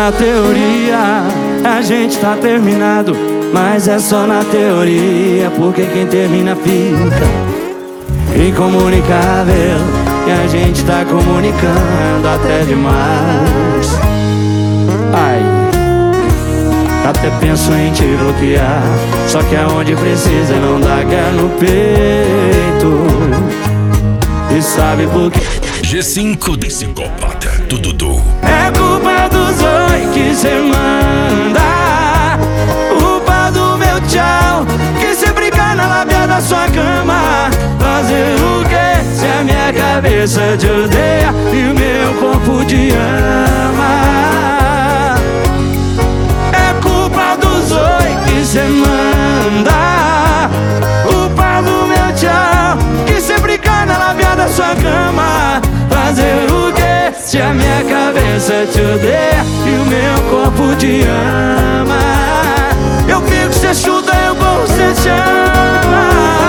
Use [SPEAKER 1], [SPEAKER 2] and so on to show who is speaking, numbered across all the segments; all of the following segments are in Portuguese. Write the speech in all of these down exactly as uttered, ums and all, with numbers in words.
[SPEAKER 1] na teoria, a gente tá terminado, mas é só na teoria, porque quem termina fica incomunicável. E a gente tá comunicando até demais. Ai, até penso em te bloquear, só que aonde precisa não dá guerra no peito. E sabe por quê?
[SPEAKER 2] G cinco de psicopata do Dudu.
[SPEAKER 1] É culpa dos oi que cê manda, culpa do meu tchau que sempre cai na lábia da sua cama. Fazer o quê se a minha cabeça te odeia e o meu corpo te ama? É culpa dos oi que cê manda, culpa do meu tchau que sempre cai na lábia da sua cama. Fazer o quê se a minha cabeça te odeia e o meu corpo te ama? Eu fico, cê chuta, eu corro, cê chama.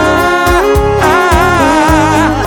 [SPEAKER 1] Ah,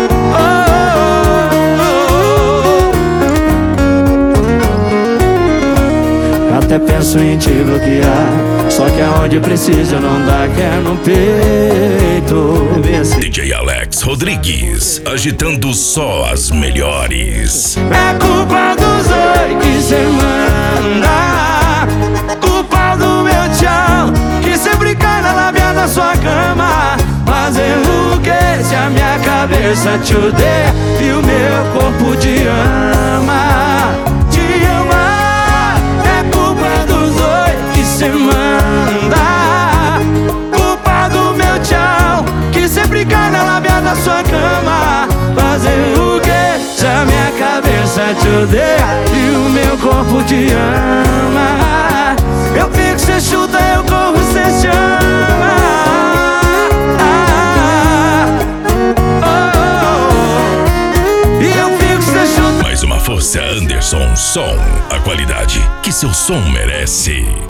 [SPEAKER 1] oh, oh, oh. Até penso em te bloquear, só que aonde precisa não dá quer no peito.
[SPEAKER 2] D J Alex Rodrigues, agitando só as melhores.
[SPEAKER 1] É culpa dos oi que cê manda, culpa do meu tchau que sempre cai na lábia da sua cama. Fazer o quê se a minha cabeça te odeia e o meu corpo te ama? Te ama. É culpa dos oi que cê manda, culpa do meu tchau que sempre cai na lábia da sua cama. Fazer o quê se a minha cabeça te odeia e o meu corpo te ama? Eu fico, cê chuta, eu corro, cê chama. Ah, oh, oh. E eu fico, cê chuta.
[SPEAKER 2] Mais uma força Anderson Som, a qualidade que seu som merece.